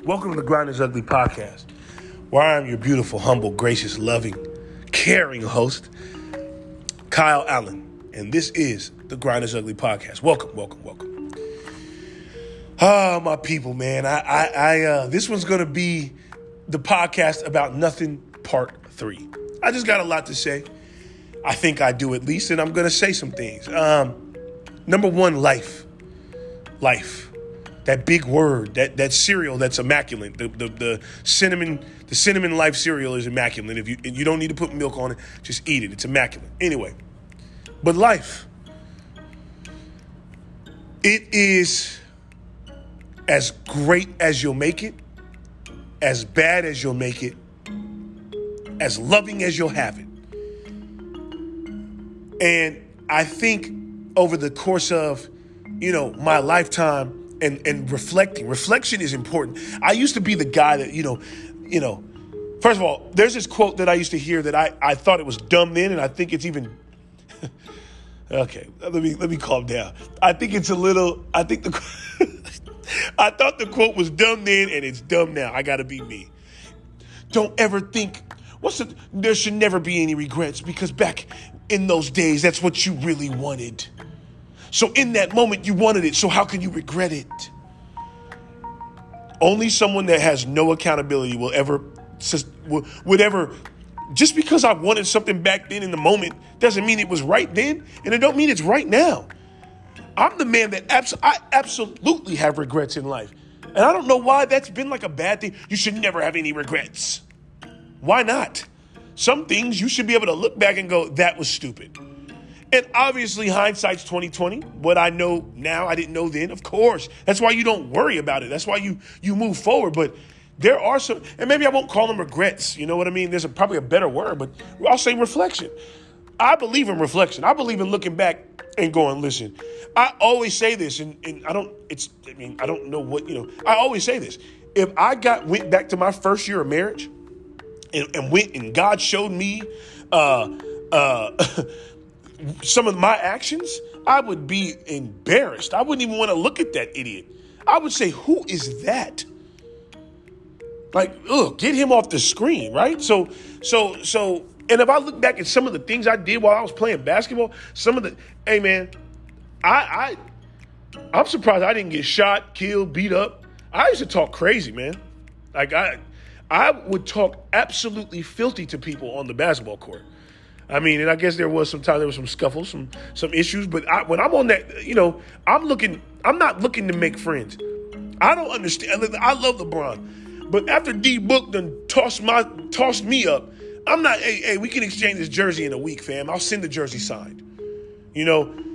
Welcome to the Grind is Ugly podcast, where I am your beautiful, humble, gracious, loving, caring host, Kyle Allen. And this is the Grind is Ugly podcast. Welcome. Ah, my people, man. This one's going to be the podcast about nothing part 3. I just got a lot to say. I think I do at least, and I'm going to say some things. Number one, life. That big word, that cereal that's immaculate. The cinnamon life cereal is immaculate. If you don't need to put milk on it, just eat it. It's immaculate. Anyway, but life, it is as great as you'll make it, as bad as you'll make it, as loving as you'll have it. And I think over the course of, my lifetime, and reflection is important. I used to be the guy that, first of all, there's this quote that I used to hear that I thought it was dumb then, and I think it's even, okay, let me calm down. I thought the quote was dumb then, and it's dumb now. I gotta be me. Don't ever think, there should never be any regrets, because back in those days, that's what you really wanted. So in that moment, you wanted it. So how can you regret it? Only someone that has no accountability would ever, just because I wanted something back then in the moment, doesn't mean it was right then. And it don't mean it's right now. I'm the man that I absolutely have regrets in life. And I don't know why that's been like a bad thing. You should never have any regrets. Why not? Some things you should be able to look back and go, that was stupid. And obviously, hindsight's 20/20. What I know now, I didn't know then. Of course, that's why you don't worry about it. That's why you move forward. But there are some, and maybe I won't call them regrets. You know what I mean? There's probably a better word, but I'll say reflection. I believe in reflection. I believe in looking back and going, listen. I always say this, and I don't know what I always say this. If I went back to my first year of marriage, and went and God showed me, some of my actions, I would be embarrassed. I wouldn't even want to look at that idiot. I would say, who is that? Like, get him off the screen, right? So, and if I look back at some of the things I did while I was playing basketball, hey man, I'm surprised I didn't get shot, killed, beat up. I used to talk crazy, man. Like I would talk absolutely filthy to people on the basketball court. I mean, and I guess there was some scuffles, some issues. But when I'm on that, I'm not looking to make friends. I don't understand. I love LeBron. But after D Book done tossed me up, I'm not, hey, we can exchange this jersey in a week, fam. I'll send the jersey signed. I'm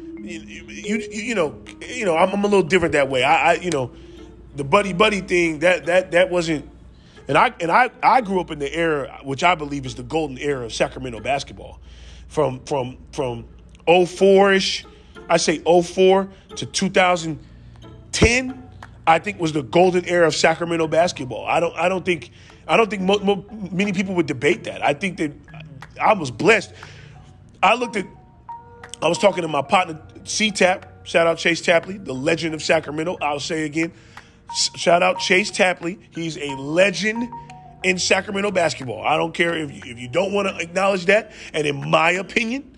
a little different that way. The buddy thing, that wasn't. And I grew up in the era, which I believe is the golden era of Sacramento basketball. From 04-ish, I say 04 to 2010, I think was the golden era of Sacramento basketball. I don't think many people would debate that. I think that I was blessed. I was talking to my partner, C-Tap, shout out Chase Tapley, the legend of Sacramento. I'll say again. Shout out Chase Tapley. He's a legend in Sacramento basketball. I don't care if you don't want to acknowledge that. And in my opinion,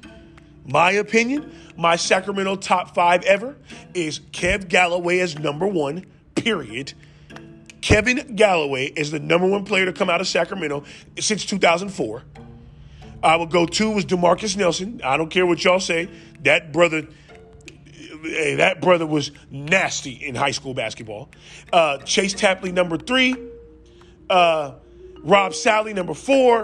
my Sacramento top 5 ever is Kev Galloway as number 1, period. Kevin Galloway is the number 1 player to come out of Sacramento since 2004. I would go 2 was DeMarcus Nelson. I don't care what y'all say. That brother was nasty in high school basketball. Chase Tapley, number 3. Rob Sally, number 4.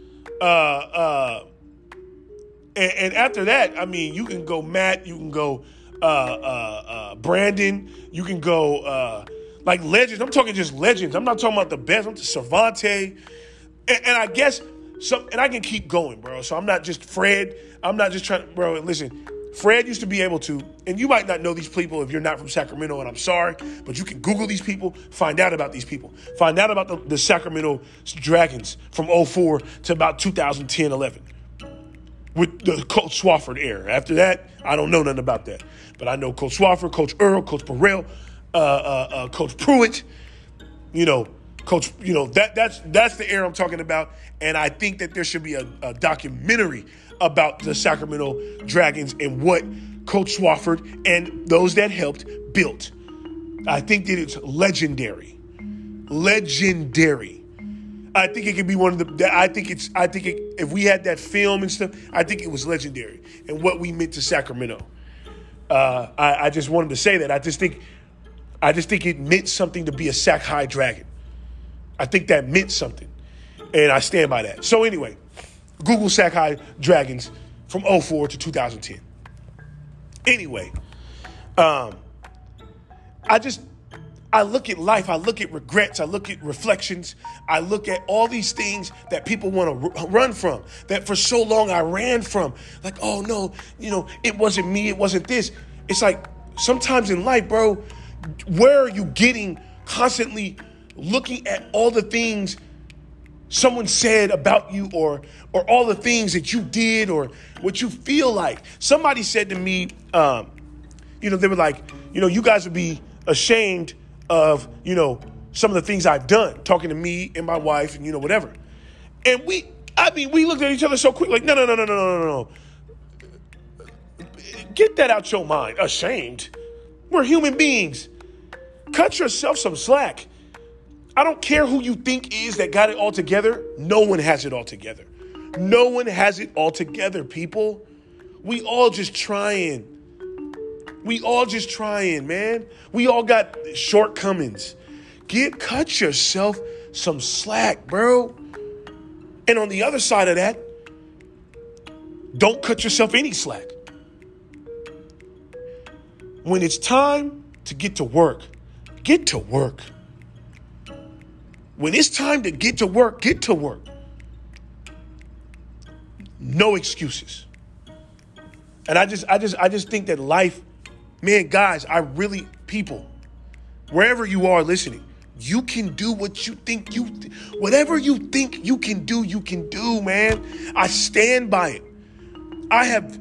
And after that, I mean, you can go Matt. You can go Brandon. You can go like legends. I'm talking just legends. I'm not talking about the best. I'm just Savante. And I guess and I can keep going, bro. So I'm not just Fred. I'm not just trying, bro. Listen. Fred used to be able to, and you might not know these people if you're not from Sacramento, and I'm sorry, but you can Google these people, find out about these people. Find out about the Sacramento Dragons from 04 to about 2010-11 with the Coach Swafford era. After that, I don't know nothing about that. But I know Coach Swafford, Coach Earl, Coach Burrell, Coach Pruitt, Coach, that's the era I'm talking about. And I think that there should be a documentary about the Sacramento Dragons and what Coach Swofford and those that helped built. I think that it's legendary. Legendary. I think it could be one of the, if we had that film and stuff, I think it was legendary and what we meant to Sacramento. I just wanted to say that. I just think it meant something to be a Sac High Dragon. I think that meant something, and I stand by that. So anyway, Google Sac High Dragons from 2004 to 2010. Anyway, I look at life, I look at regrets, I look at reflections, I look at all these things that people want to run from, that for so long I ran from. Like, oh no, it wasn't me, it wasn't this. It's like sometimes in life, bro, where are you getting constantly looking at all the things someone said about you or all the things that you did or what you feel like? Somebody said to me, they were like, you guys would be ashamed of, some of the things I've done, talking to me and my wife and, whatever. And we looked at each other so quick, like, no. Get that out your mind. Ashamed. We're human beings. Cut yourself some slack. I don't care who you think is that got it all together. No one has it all together. No one has it all together, people. We all just trying. Man. We all got shortcomings. Cut yourself some slack, bro. And on the other side of that, don't cut yourself any slack. When it's time to get to work, get to work. When it's time to get to work, get to work. No excuses. And I just think that life, man, guys, people, wherever you are listening, you can do what you think whatever you think you can do, man. I stand by it. I have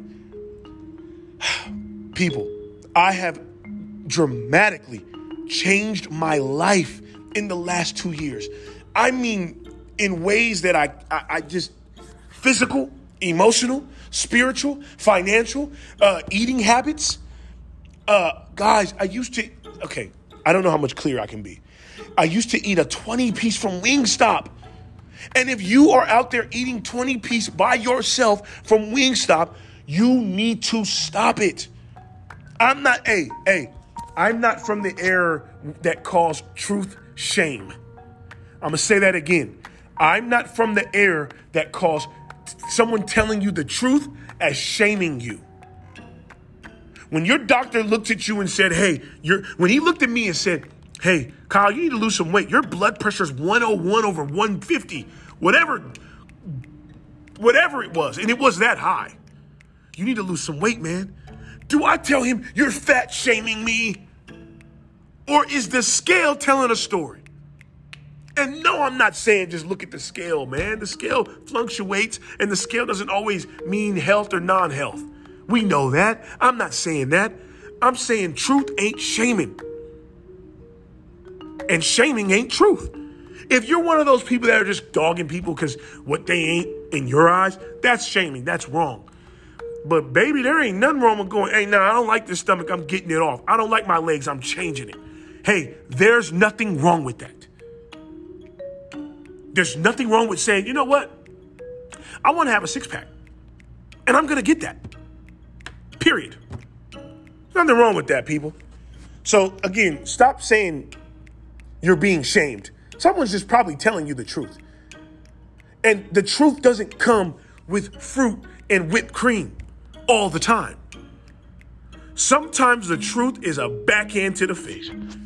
dramatically changed my life in the last 2 years. I mean, in ways that I just physical, emotional, spiritual, financial, eating habits. Guys, I don't know how much clearer I can be. I used to eat a 20-piece from Wingstop. And if you are out there eating 20-piece by yourself from Wingstop, you need to stop it. I'm not from the era that calls truth shame. I'm going to say that again. I'm not from the era that calls someone telling you the truth as shaming you. When your doctor looked at you and said, when he looked at me and said, hey, Kyle, you need to lose some weight. Your blood pressure is 101 over 150, whatever it was. And it was that high. You need to lose some weight, man. Do I tell him you're fat shaming me? Or is the scale telling a story? And no, I'm not saying just look at the scale, man. The scale fluctuates, and the scale doesn't always mean health or non-health. We know that. I'm not saying that. I'm saying truth ain't shaming. And shaming ain't truth. If you're one of those people that are just dogging people because what they ain't in your eyes, that's shaming. That's wrong. But baby, there ain't nothing wrong with going, hey, I don't like this stomach. I'm getting it off. I don't like my legs. I'm changing it. Hey, there's nothing wrong with that. There's nothing wrong with saying, you know what? I want to have a six-pack. And I'm going to get that. Period. There's nothing wrong with that, people. So, again, stop saying you're being shamed. Someone's just probably telling you the truth. And the truth doesn't come with fruit and whipped cream all the time. Sometimes the truth is a backhand to the face.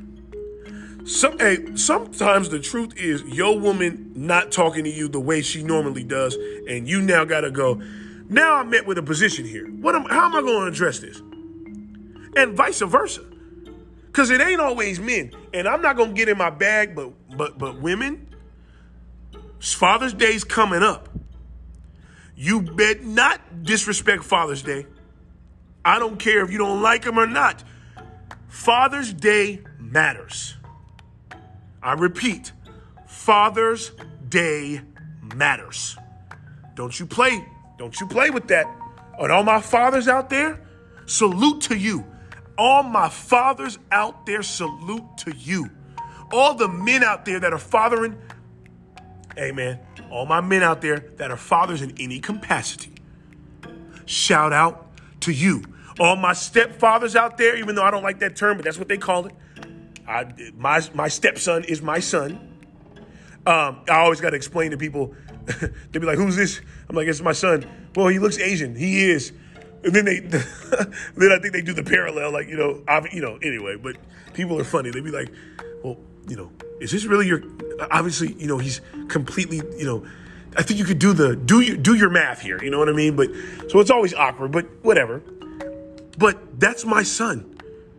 Sometimes the truth is your woman not talking to you the way she normally does, and you now got to go, now I'm met with a position here. How am I going to address this? And vice versa. Because it ain't always men. And I'm not going to get in my bag, but women, Father's Day's coming up. You bet not disrespect Father's Day. I don't care if you don't like him or not. Father's Day matters. I repeat, Father's Day matters. Don't you play with that. And all my fathers out there, salute to you. All my fathers out there, salute to you. All the men out there that are fathering, hey man, all my men out there that are fathers in any capacity, shout out to you. All my stepfathers out there, even though I don't like that term, but that's what they call it. My stepson is my son. I always got to explain to people. They be like, "Who's this?" I'm like, "It's my son." Well, he looks Asian. He is. And then then I think they do the parallel, like anyway. But people are funny. They be like, "Well, is this really your?" Obviously, he's completely. I think you could do your math here. You know what I mean? But so it's always awkward. But whatever. But that's my son.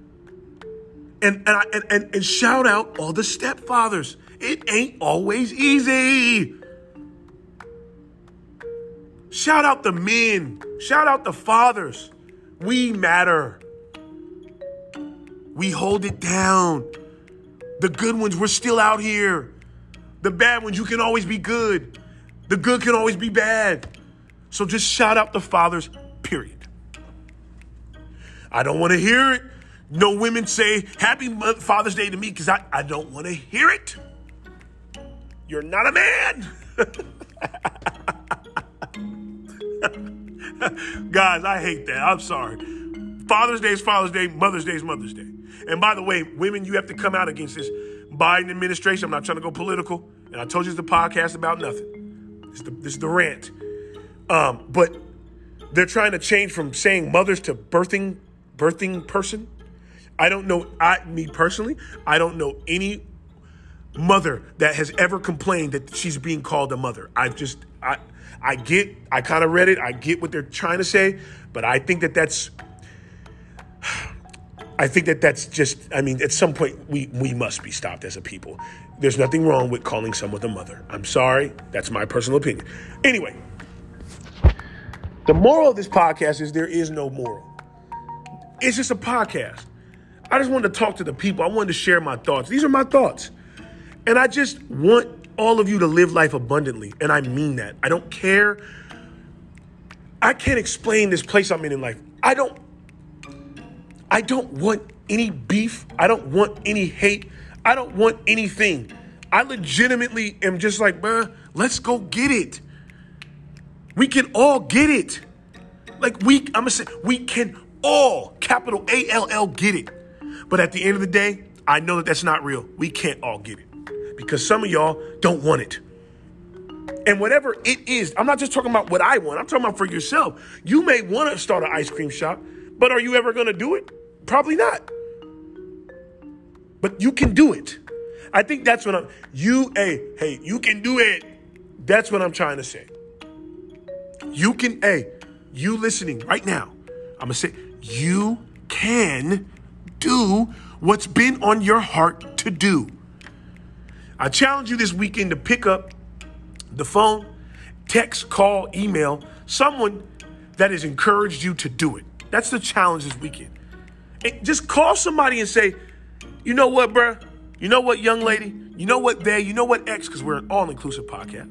And shout out all the stepfathers. It ain't always easy. Shout out the men. Shout out the fathers. We matter. We hold it down. The good ones, we're still out here. The bad ones, you can always be good. The good can always be bad. So just shout out the fathers, period. I don't want to hear it. No women say Happy Father's Day to me because I don't want to hear it. You're not a man. Guys, I hate that. I'm sorry. Father's Day is Father's Day. Mother's Day is Mother's Day. And by the way, women, you have to come out against this Biden administration. I'm not trying to go political. And I told you it's the podcast about nothing. This is the rant. But they're trying to change from saying mothers to birthing person. I don't know, me personally, I don't know any mother that has ever complained that she's being called a mother. I kind of read it. I get what they're trying to say, but I think that's just, at some point we must be stopped as a people. There's nothing wrong with calling someone a mother. I'm sorry. That's my personal opinion. Anyway, the moral of this podcast is there is no moral. It's just a podcast. I just wanted to talk to the people. I wanted to share my thoughts. These are my thoughts. And I just want all of you to live life abundantly. And I mean that. I don't care. I can't explain this place I'm in life. I don't want any beef. I don't want any hate. I don't want anything. I legitimately am just like, bruh, let's go get it. We can all get it. Like I'm gonna say, we can all, capital ALL, get it. But at the end of the day, I know that that's not real. We can't all get it because some of y'all don't want it. And whatever it is, I'm not just talking about what I want. I'm talking about for yourself. You may want to start an ice cream shop, but are you ever going to do it? Probably not. But you can do it. I think that's what you can do it. That's what I'm trying to say. You can, you listening right now, I'm going to say, you can do what's been on your heart to do. I challenge you this weekend to pick up the phone, text, call, email someone that has encouraged you to do it. That's the challenge this weekend. And just call somebody and say, you know what, bruh? You know what, young lady? You know what, they? You know what, X? Because we're an all-inclusive podcast.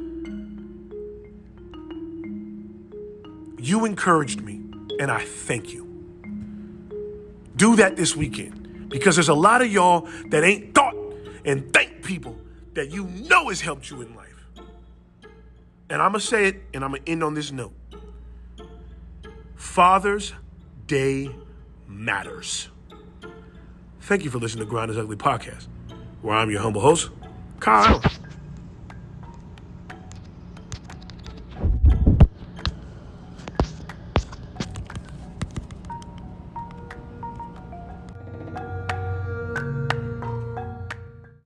You encouraged me, and I thank you. Do that this weekend because there's a lot of y'all that ain't thought and thank people that you know has helped you in life. And I'm going to say it, and I'm going to end on this note. Father's Day matters. Thank you for listening to Grind is Ugly podcast, where I'm your humble host, Kyle Allen.